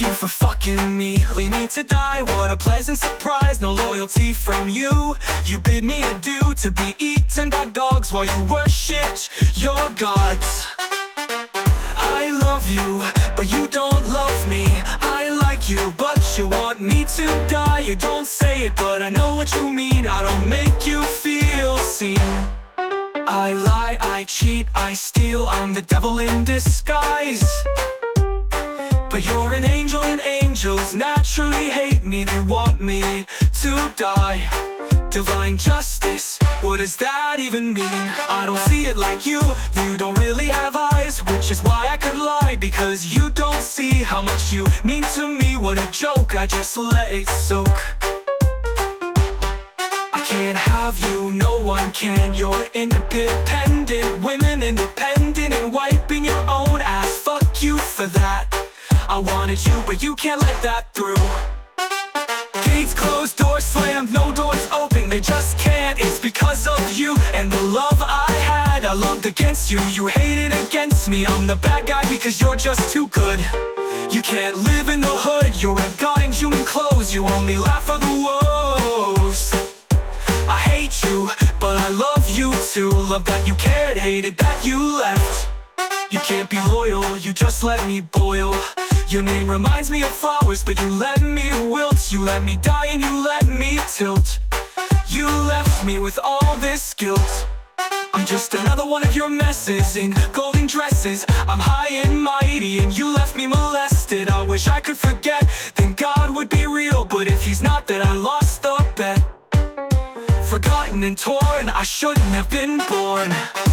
you for fucking me, leave me to die. What a pleasant surprise, no loyalty from you. You bid me adieu to be eaten by dogs while you worship your gods. I love you, but you don't love me. I like you, but you want me to die. You don't say it, but I know what you mean. I don't make you feel seen. I lie, I cheat, I steal, I'm the devil in disguise. But you're an angel and angels naturally hate me. They want me to die. Divine justice, what does that even mean? I don't see it like you, you don't really have eyes. Which is why I could lie, because you don't see how much you mean to me. What a joke, I just let it soak. I can't have you, no one can. You're independent, women independent, and wiping your own ass. Fuck you for that. I wanted you, but you can't let that through. Gates closed, doors slammed, no doors open, they just can't. It's because of you and the love I had. I loved against you, you hated against me. I'm the bad guy because you're just too good. You can't live in the hood, you're a god in human clothes. You only laugh at the woes. I hate you, but I love you too. Love that you cared, hated that you left. You can't be loyal, you just let me boil. Your name reminds me of flowers, but you let me wilt. You let me die and you let me tilt. You left me with all this guilt. I'm just another one of your messes in golden dresses. I'm high and mighty and you left me molested. I wish I could forget, then God would be real. But if he's not, then I lost the bet. Forgotten and torn, I shouldn't have been born.